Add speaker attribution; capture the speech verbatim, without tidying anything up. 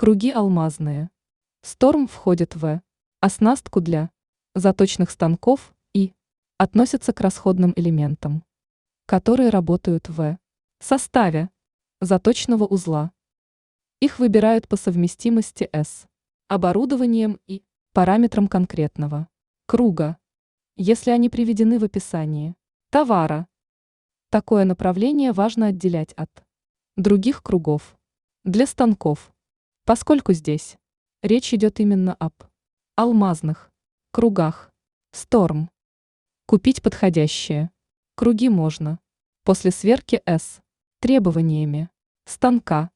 Speaker 1: Круги алмазные. Storm входит в оснастку для заточных станков и относится к расходным элементам, которые работают в составе заточного узла. Их выбирают по совместимости с оборудованием и параметрам конкретного круга, если они приведены в описании товара. Такое направление важно отделять от других кругов для станков, поскольку здесь речь идет именно об алмазных кругах. Storm. Купить подходящие круги можно после сверки с требованиями станка.